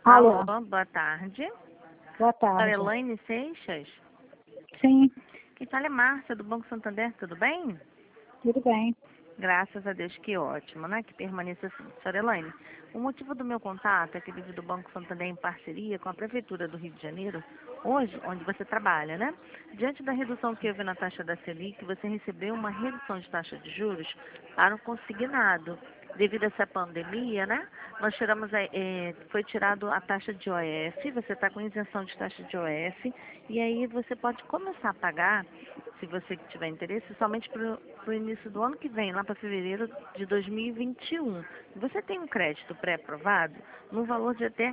Alô, Alô, boa tarde. boa tarde. Elaine Seixas. Sim, Quem fala é Márcia, do Banco Santander, tudo bem? tudo bem. Graças a Deus, que ótimo, né? Que permaneça assim. Senhora Elaine, o motivo do meu contato é que devido ao Banco Santander em parceria com a Prefeitura do Rio de Janeiro, hoje, onde você trabalha, né? Diante da redução que houve na taxa da Selic, você recebeu uma redução de taxa de juros para o consignado. Devido a essa pandemia, né? Nós tiramos, foi tirado a taxa de OF, você está com isenção de taxa de OF, e aí você pode começar a pagar, se você tiver interesse, somente para o início do ano que vem, lá para fevereiro de 2021. Você tem um crédito pré-aprovado no valor de até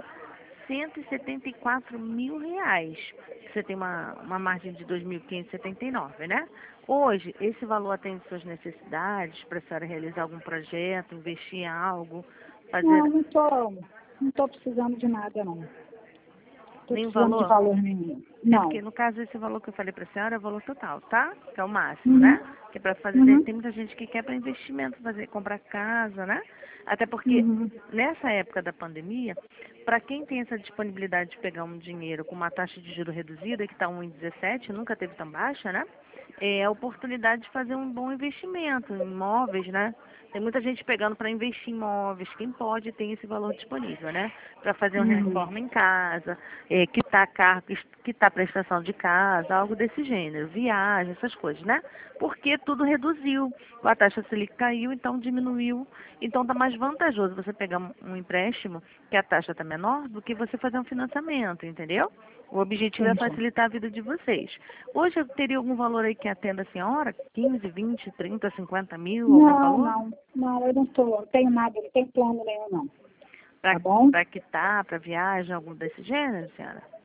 R$ 174 mil. Você tem uma margem de 2.579, né? Hoje, esse valor atende suas necessidades para a senhora realizar algum projeto, investir em algo, fazer Não tô precisando de nada, não. Tô nenhum precisando de valor? valor nenhum. É Não. porque, no caso, esse valor que eu falei para a senhora é o valor total, tá? Que é o máximo, Uhum, né? Que é para fazer, uhum, tem muita gente que quer para investimento, comprar casa, né? Até porque, uhum. nessa época da pandemia, para quem tem essa disponibilidade de pegar um dinheiro com uma taxa de juros reduzida, que está 1,17, nunca teve tão baixa, né? É a oportunidade de fazer um bom investimento em imóveis, né? Tem muita gente pegando para investir em imóveis. Quem pode tem esse valor disponível, né? Para fazer uma Uhum. reforma em casa, quitar carro, quitar prestação de casa, algo desse gênero, viagem, essas coisas, né? Porque tudo reduziu. A taxa Selic caiu, então diminuiu. Então está mais vantajoso você pegar um empréstimo, que a taxa está menor, do que você fazer um financiamento, entendeu? O objetivo é Entendi. facilitar a vida de vocês. Hoje eu teria algum valor aí que atenda a senhora? 15, 20, 30, 50 mil, algum Não, valor? não. Não, eu não tenho nada, não tenho plano nenhum, não. Tá bom? Para quitar, para viagem, algum desse gênero, senhora?